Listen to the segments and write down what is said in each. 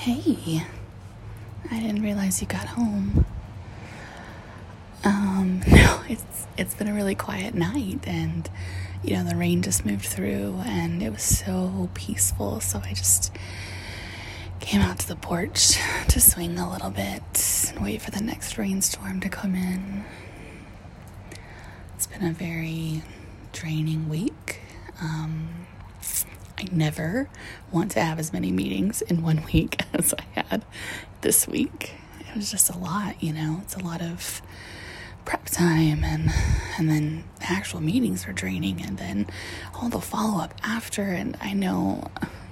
Hey, I didn't realize you got home. No, it's been a really quiet night, and the rain just moved through and it was so peaceful, so I just came out to the porch to swing a little bit and wait for the next rainstorm to come in. It's been a very draining week. I never want to have as many meetings in 1 week as I had this week. It was just a lot, it's a lot of prep time and then actual meetings are draining, and then all the follow-up after. And I know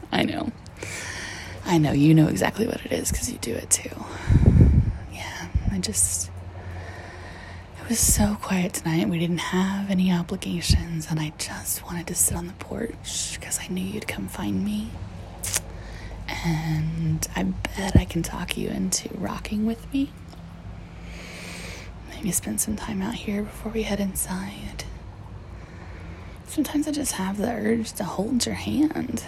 you know exactly what it is because you do it too. Yeah, it was so quiet tonight. We didn't have any obligations, and I just wanted to sit on the porch because I knew you'd come find me. And I bet I can talk you into rocking with me. Maybe spend some time out here before we head inside. Sometimes I just have the urge to hold your hand,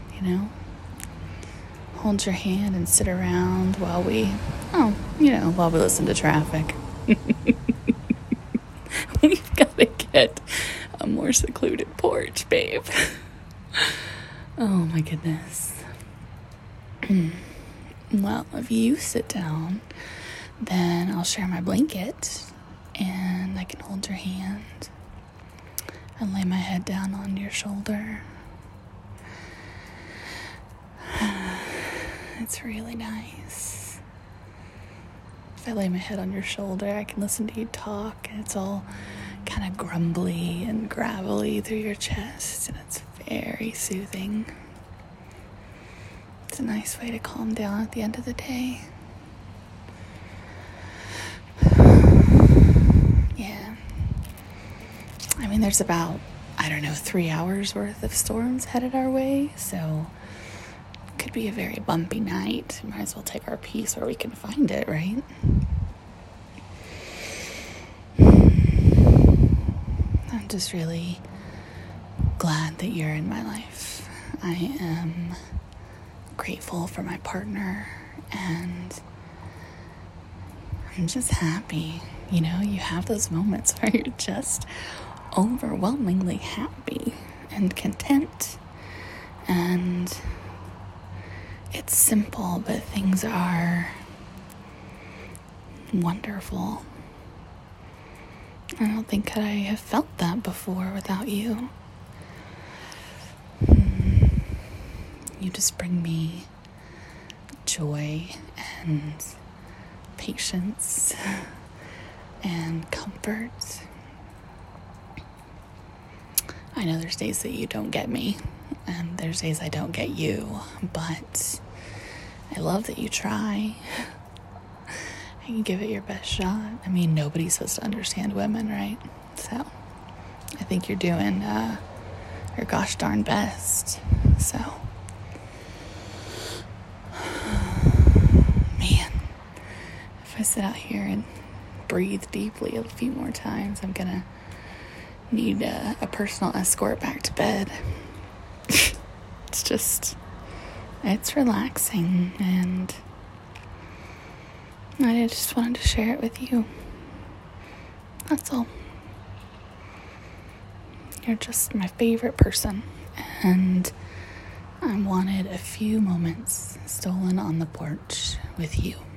Hold your hand and sit around while we listen to traffic. We've got to get a more secluded porch, babe. Oh my goodness. Well, if you sit down, then I'll share my blanket and I can hold your hand and lay my head down on your shoulder. It's really nice. If I lay my head on your shoulder, I can listen to you talk, and it's all kind of grumbly and gravelly through your chest, and it's very soothing. It's a nice way to calm down at the end of the day. Yeah. There's about, 3 hours worth of storms headed our way, so it could be a very bumpy night. Might as well take our piece where we can find it, right? I'm just really glad that you're in my life. I am grateful for my partner, and I'm just happy. You have those moments where you're just overwhelmingly happy and content, and it's simple, but things are wonderful. I don't think I have felt that before without you. You just bring me joy and patience and comfort. I know there's days that you don't get me, and there's days I don't get you, but I love that you try. I can give it your best shot. Nobody's supposed to understand women, right? So I think you're doing your gosh darn best. So, man, if I sit out here and breathe deeply a few more times, I'm gonna need a personal escort back to bed. It's relaxing, and I just wanted to share it with you. That's all. You're just my favorite person, and I wanted a few moments stolen on the porch with you.